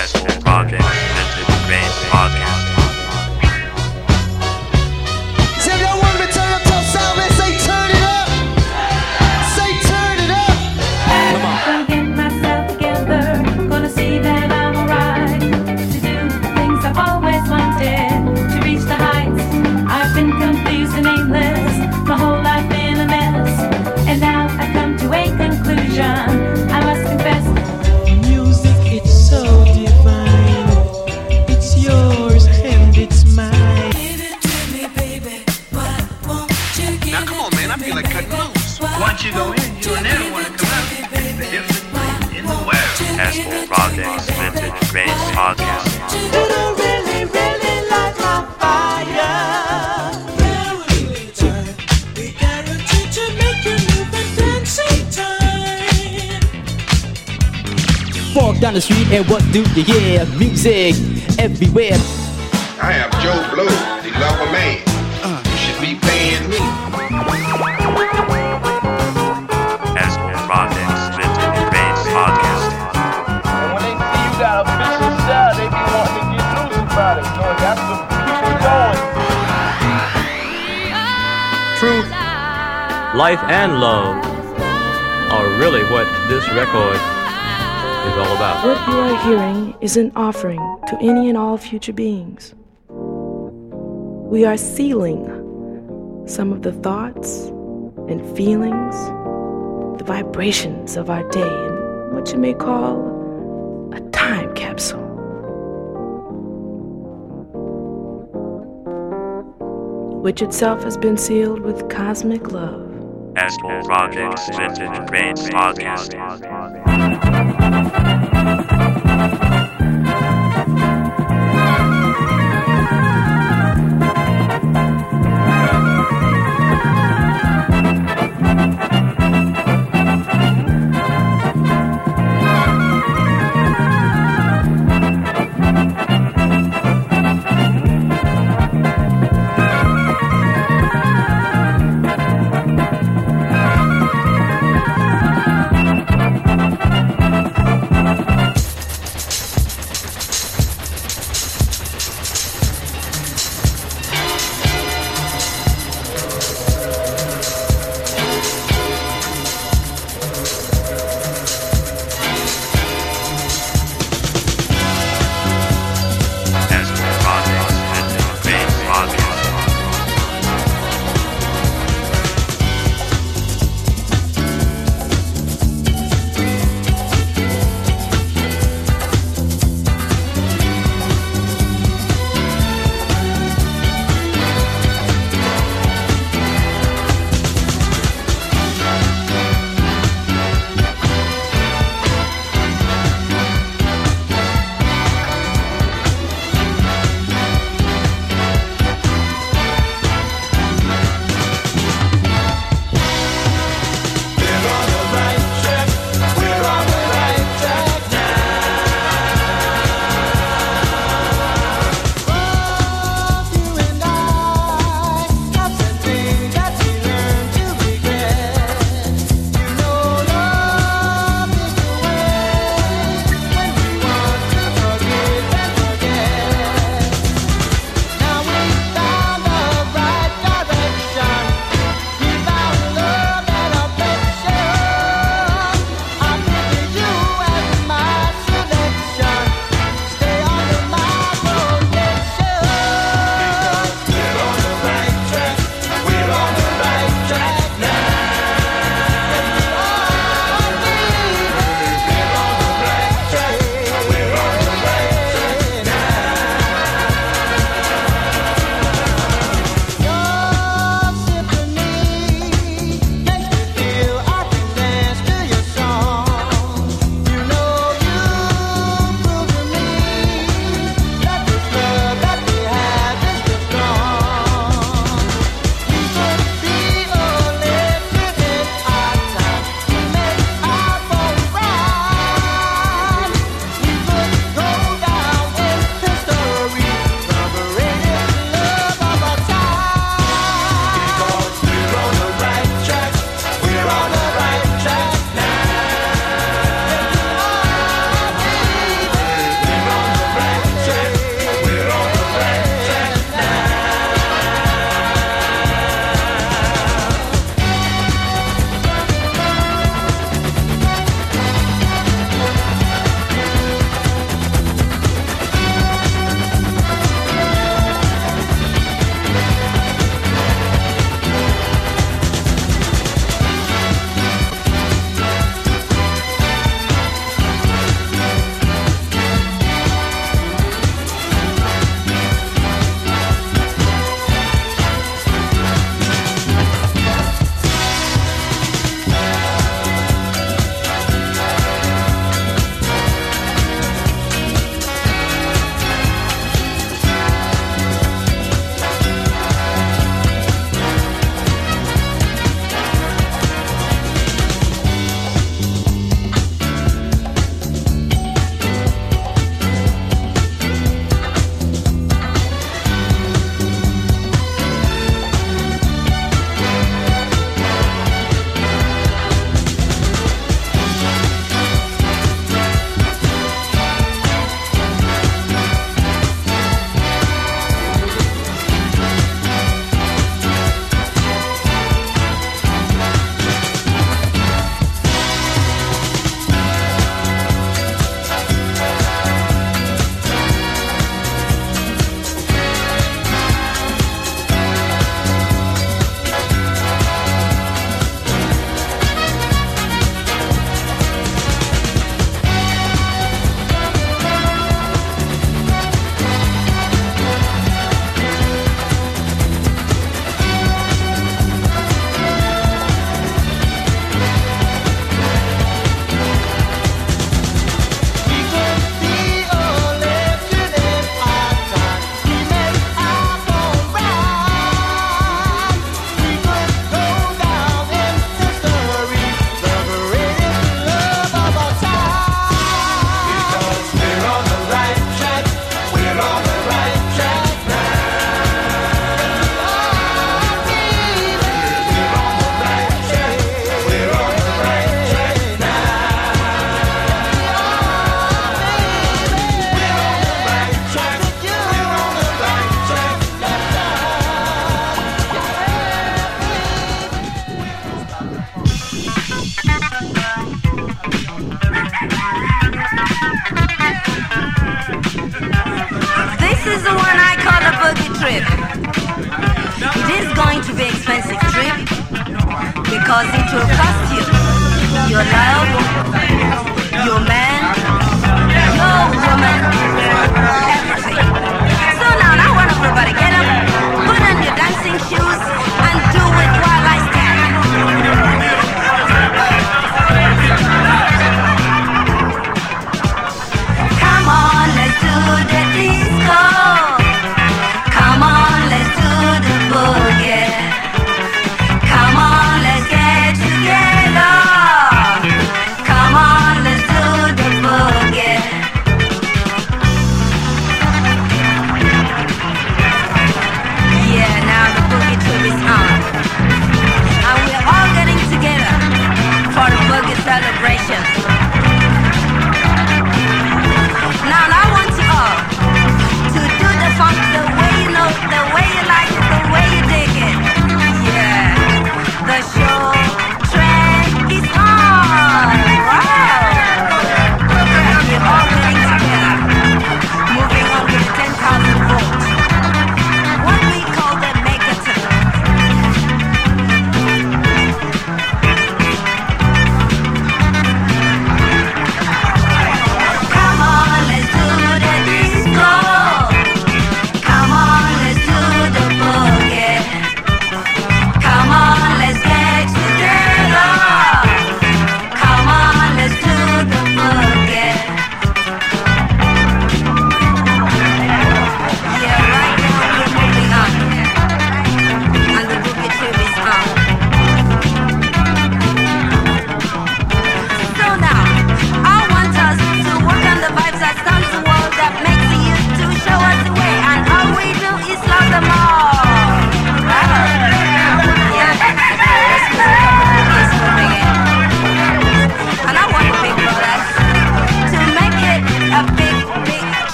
Asshole Project, Vintage Rain Podcast. So if y'all want me to turn up till Salve, say turn it up. Say turn it up. Come on. Gonna get myself together. Gonna see that I'm alright. To do the things I've always wanted. To reach the heights. I've been confused and aimless. My whole life been a mess. And now I've come to a conclusion. I must confess. Music, it's so divine. It's yours and it's mine. Now come on, man, I feel like cutting loose. Once you go in, you never want to come out. It's the difference in the world. Asshole Project, Vintage Rain Podcast. You don't really, really light my fire. We guaranteed to make you move and dance in time. Walk down the street and what do you hear? Music everywhere. I am Joe Blow, the lover man. You should be paying me. Asshole Project, Vintage Rain Podcast. And when they see you got a vicious style, they be wanting to get loose about it. So that's what keeps it going. Truth, life, and love are really what this record is all about. What you are hearing is an offering to any and all future beings. We are sealing some of the thoughts and feelings, the vibrations of our day in what you may call a time capsule. Which itself has been sealed with cosmic love. Asshole Project, Vintage Rain Podcast. Cause it will cost you your love, your man, your woman, everything. So now I want everybody get up, put on your dancing shoes, and do it while I stand. Come on, let's do the disco. Come on, let's do the boogie. Come on, let's get together. Come on, let's do the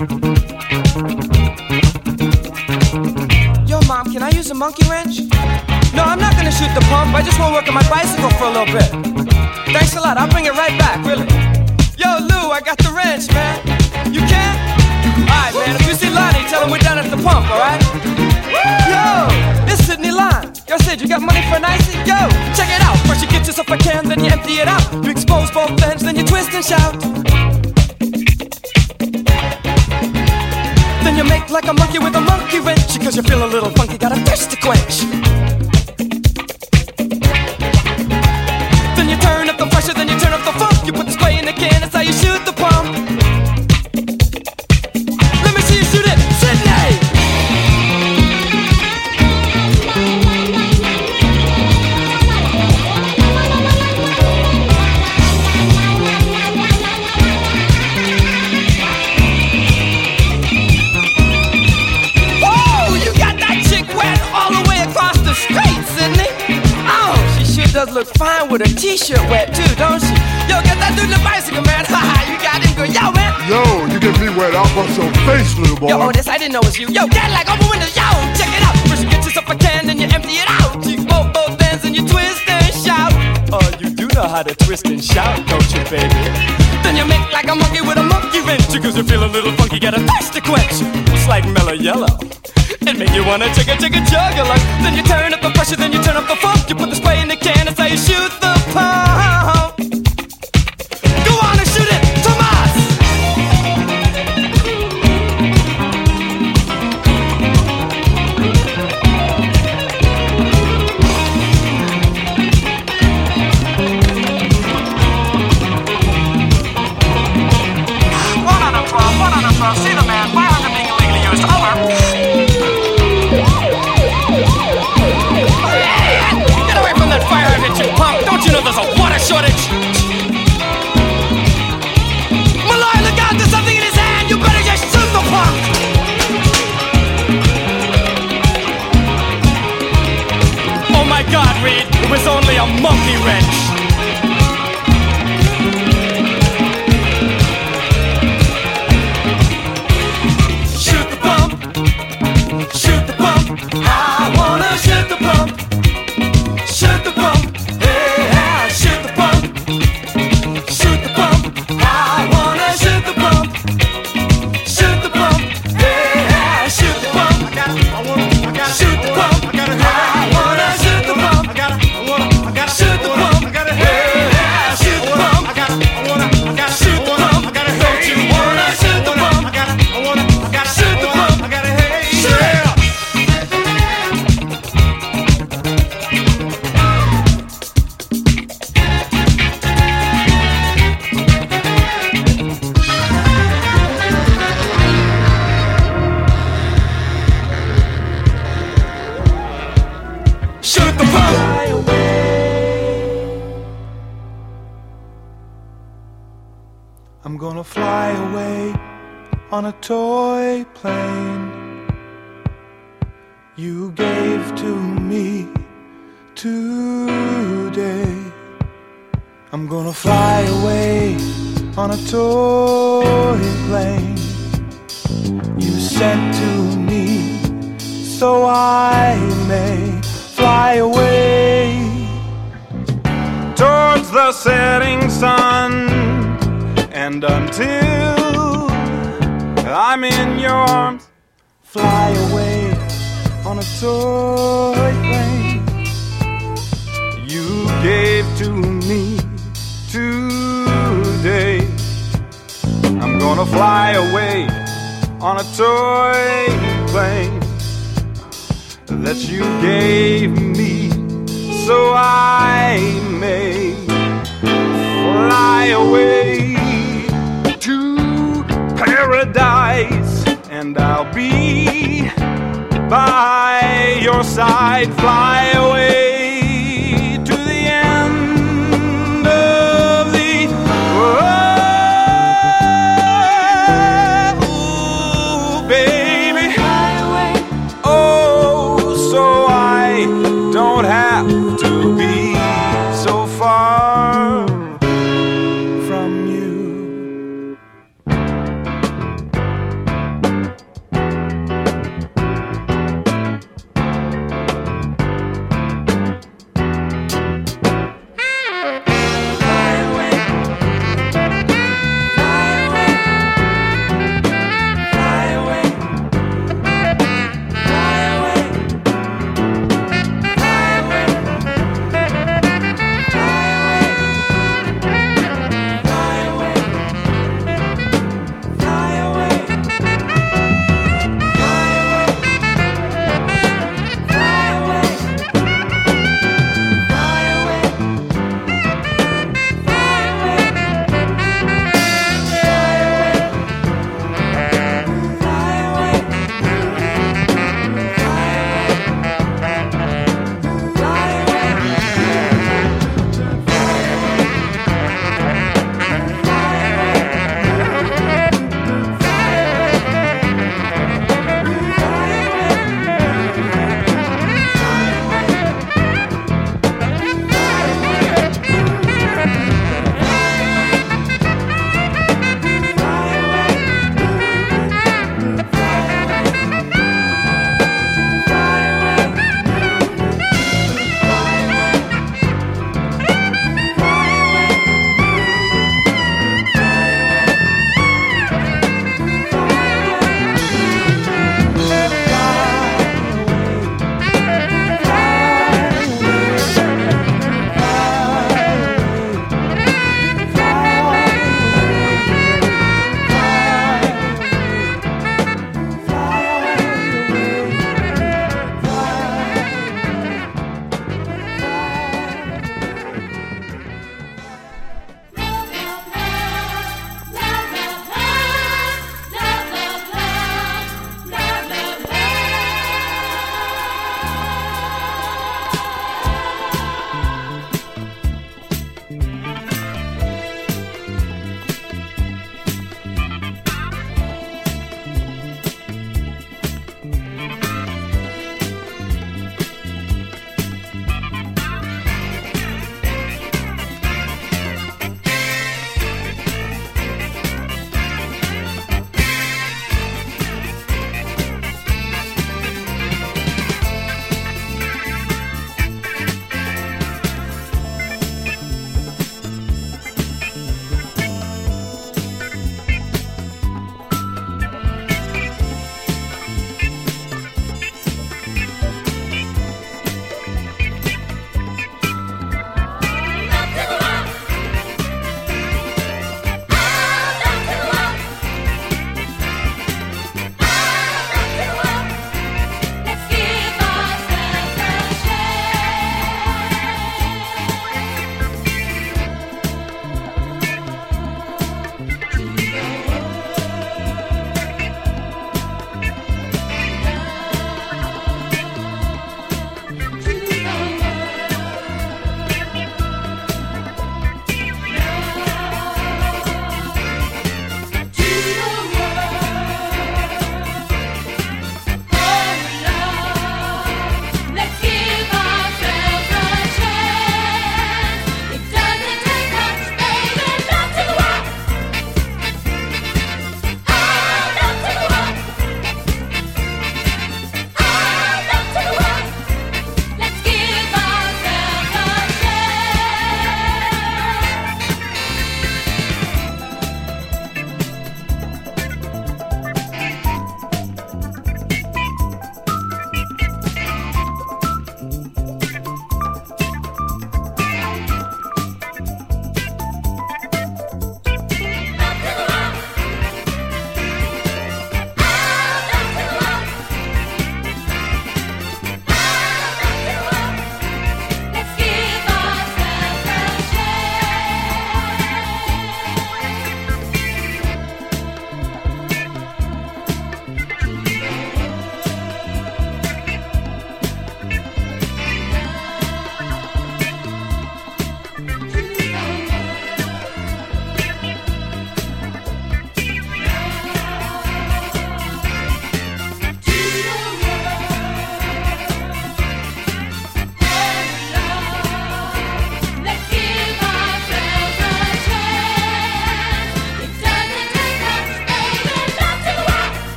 Yo, Mom, can I use a monkey wrench? No, I'm not gonna shoot the pump. I just wanna work on my bicycle for a little bit. Thanks a lot. I'll bring it right back, really. Yo, Lou, I got the wrench, man. You can? Alright, man, if you see Lonnie, tell him we're down at the pump, alright? Yo, this Sydney Line. Yo, Sid, you got money for an icy? Yo, check it out. First you get yourself a can, then you empty it out. You expose both ends, then you twist and shout. Then you make like a monkey with a monkey wrench. Because you feel a little funky, got a thirst to quench. Then you turn up the pressure, then you turn up the funk. You put the spray in the can, that's how you shoot the pump. Let me see you shoot it, Sydney! Does look fine with her t-shirt wet too, don't she? Yo, get that dude in the bicycle, man. Haha, you got him good. Yo, man. Yo, you get me wet, I'll bust your face, little boy. Yo, Otis, I didn't know it was you. Yo, get like open windows. Yo, check it out. First you get yourself a can, then you empty it out. You both ends and you twist and shout. Oh, you do know how to twist and shout, don't you, baby? Then you make like a monkey with a monkey wrench. Because you feel a little funky, get a thirst to quench. It's like mellow yellow. It make you wanna jugga along. Then you turn up the pressure, then you turn up the funk. You put the spray in the can, that's how you shoot the pump. Go on and shoot it, Tomas! One on a 12, see the man, firearms being illegally used, over. Fire hydrant, you punk! Don't you know there's a water shortage? Malloy, look out! There's something in his hand! You better just shoot the punk! Oh my God, Reed! It was only a monkey wrench! Shoot the pump! Shoot the pump! I wanna shoot the pump! Shoot the pump, yeah, shoot the pump. Shoot the pump, I wanna shoot the pump. Shoot the pump, yeah, shoot the pump. I gotta shoot the pump. I wanna shoot the pump. I gotta shoot the pump. Yeah, shoot the pump. I gotta shoot the pump. Don't you wanna shoot the pump? I gotta shoot the pump. I gotta shoot it. I'm gonna fly away on a toy plane you gave to me today. I'm gonna fly away on a toy plane you sent to me so I may fly away towards the setting sun. And until I'm in your arms, fly away on a toy plane you gave to me today. I'm gonna fly away on a toy plane that you gave me so I may fly away to paradise, and I'll be by your side. Fly away to the end of the world. Ooh, baby, fly away. Oh, so I don't have to be so far from you.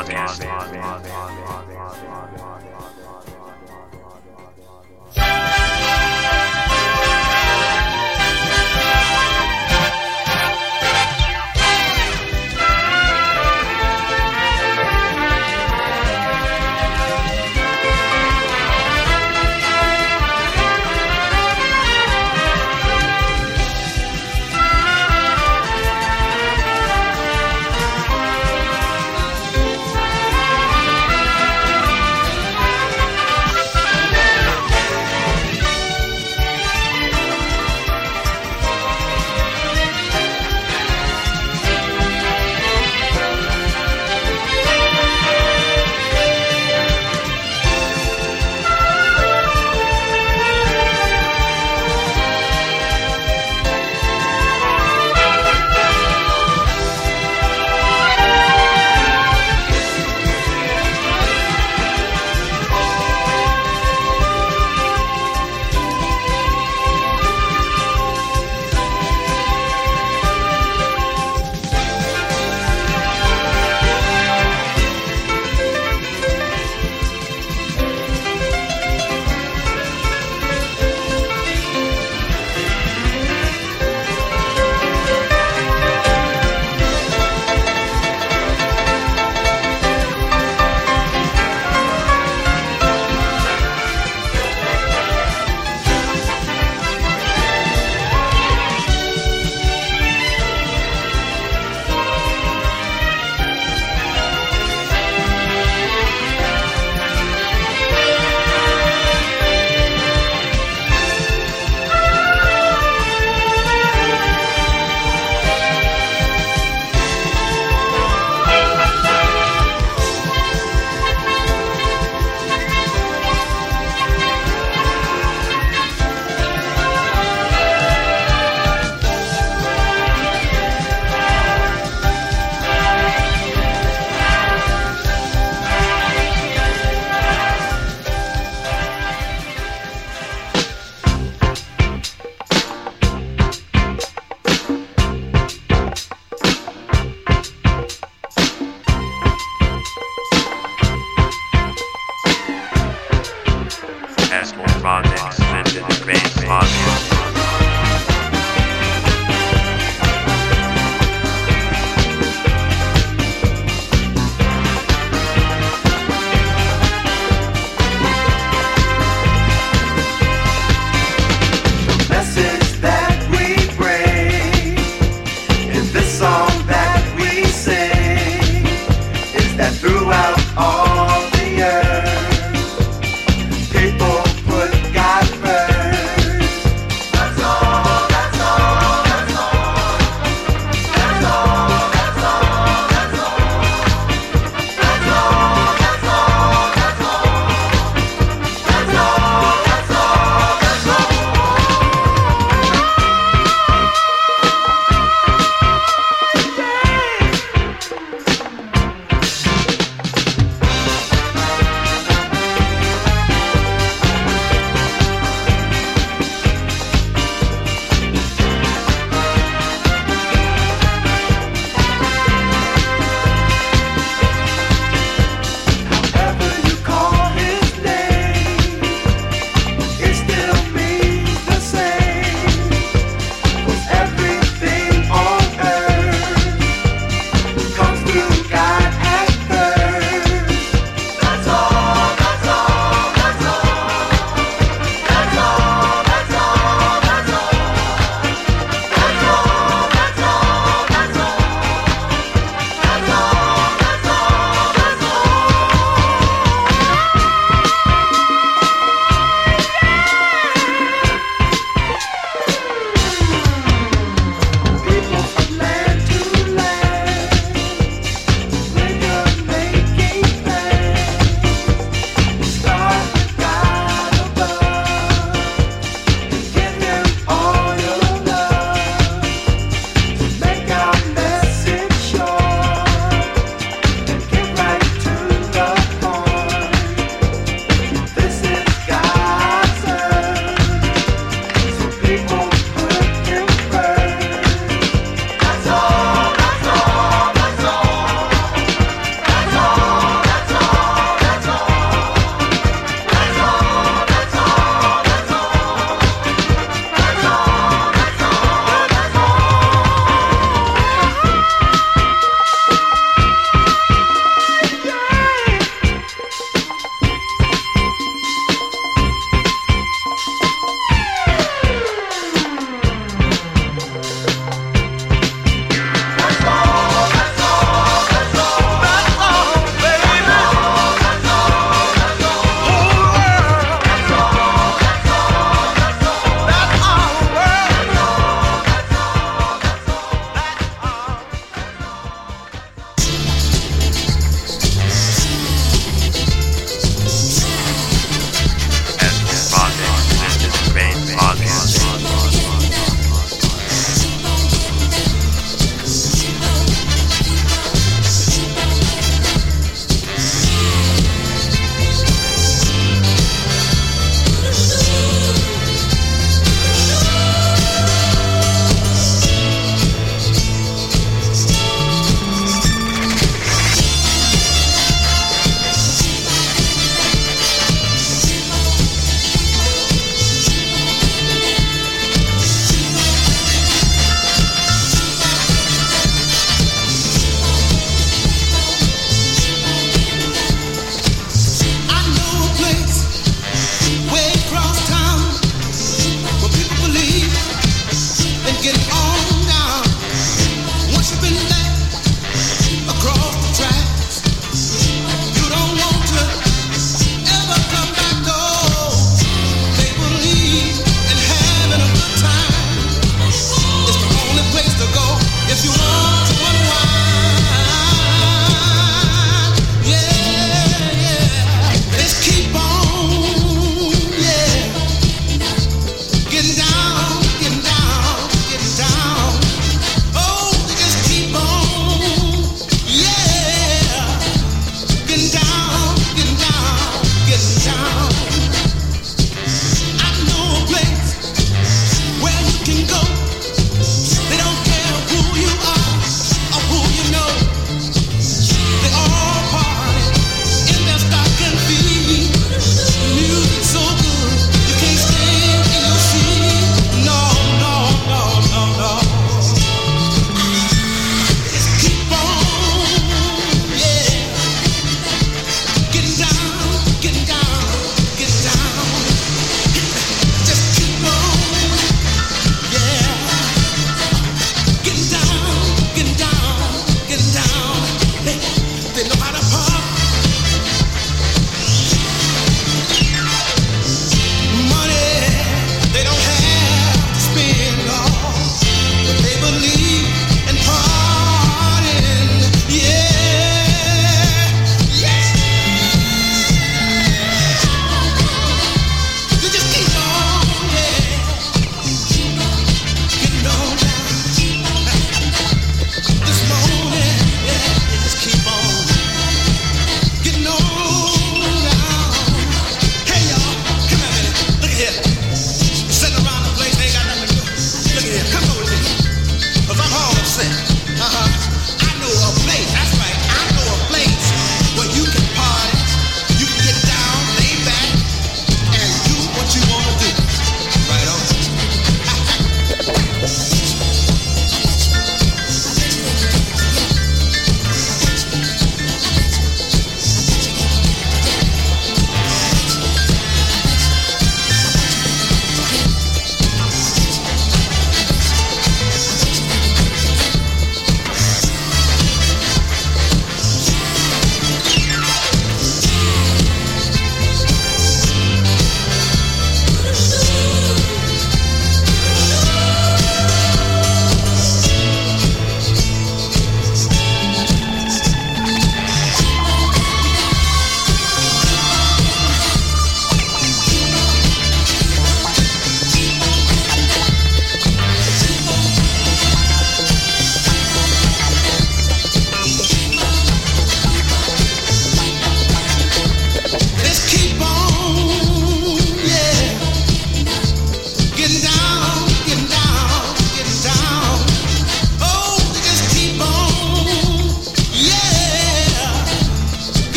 Podcast.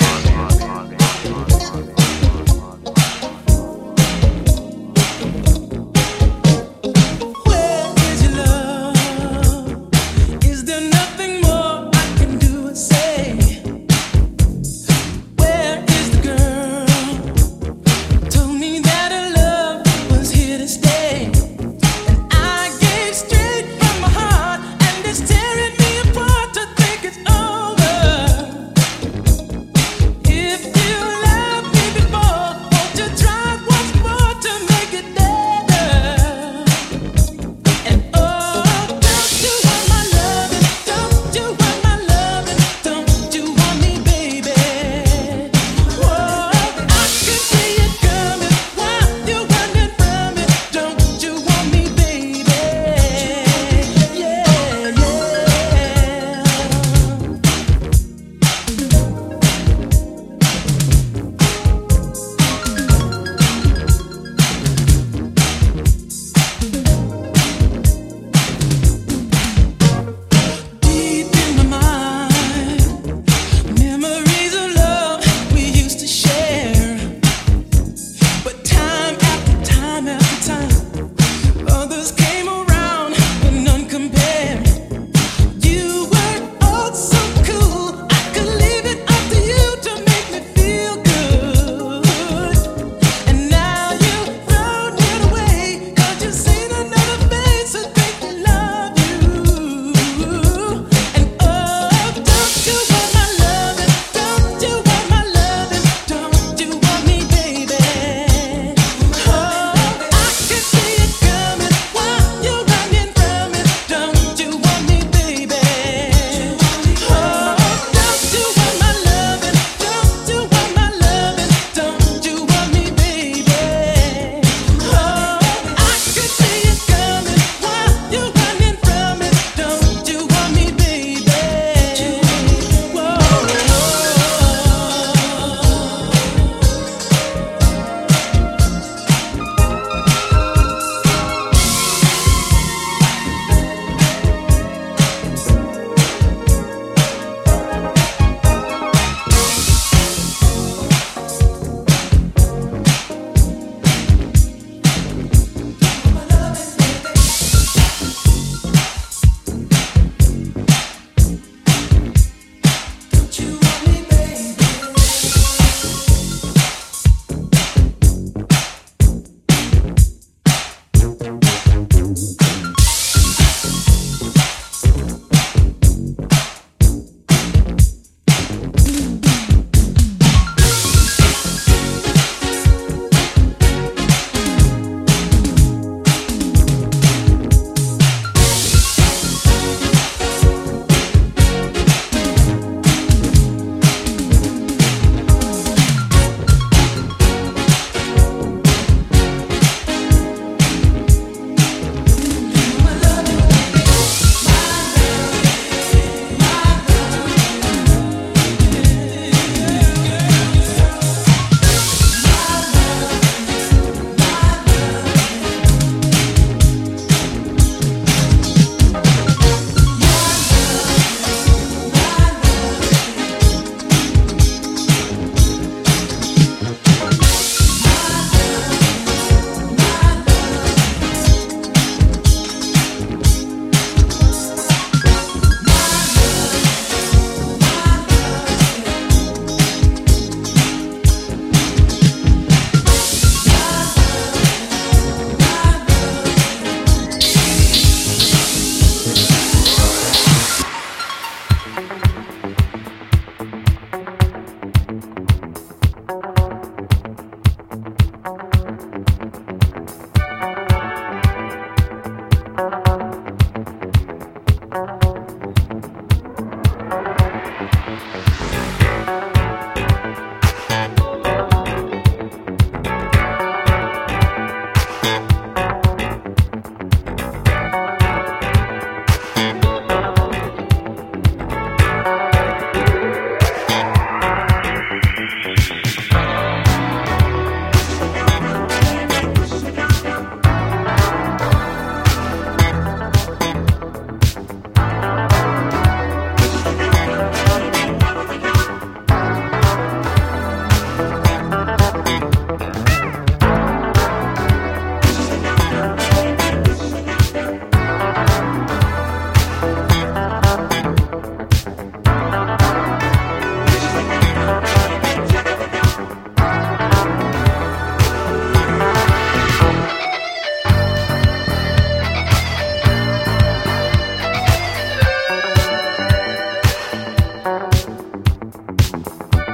If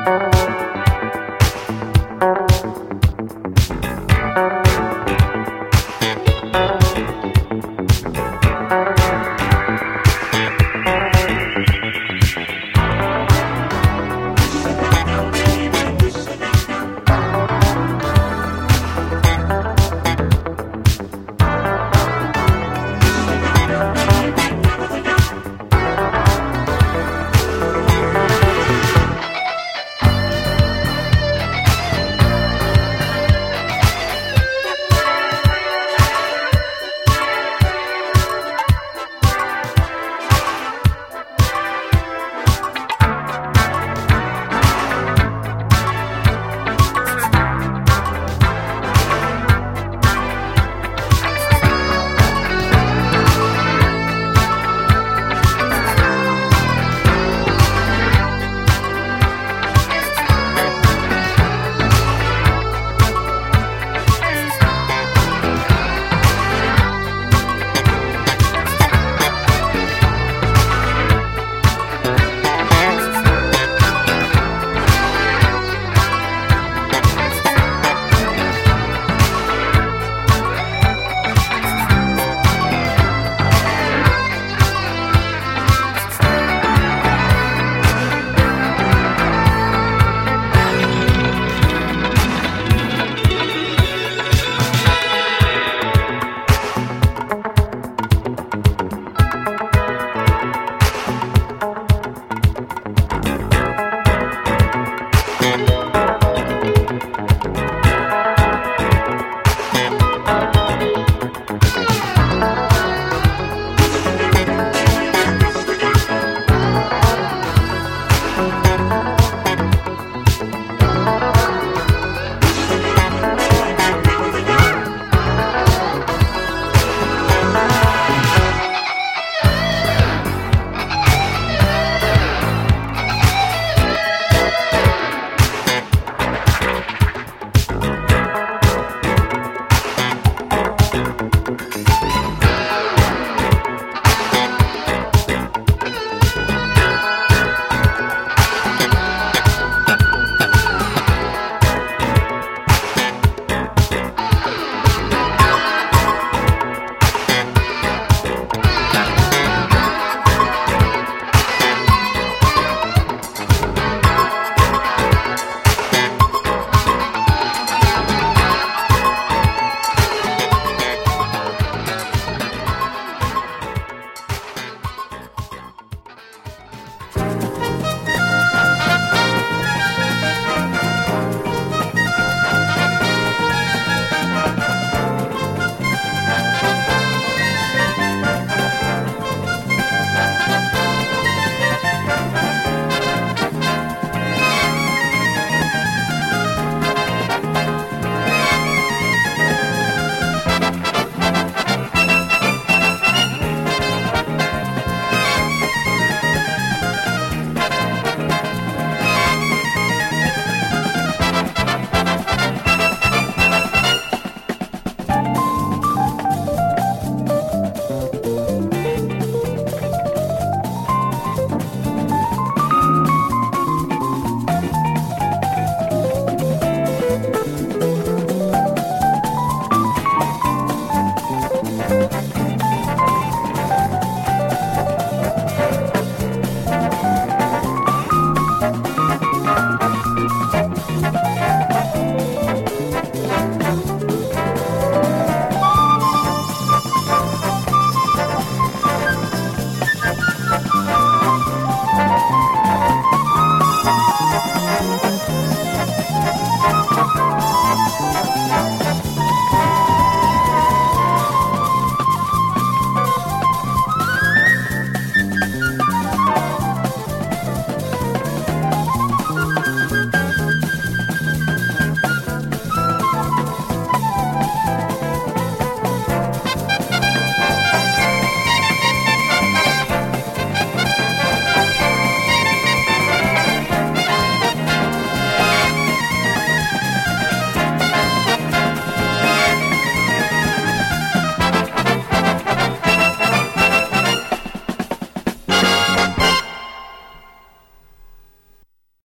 Bye.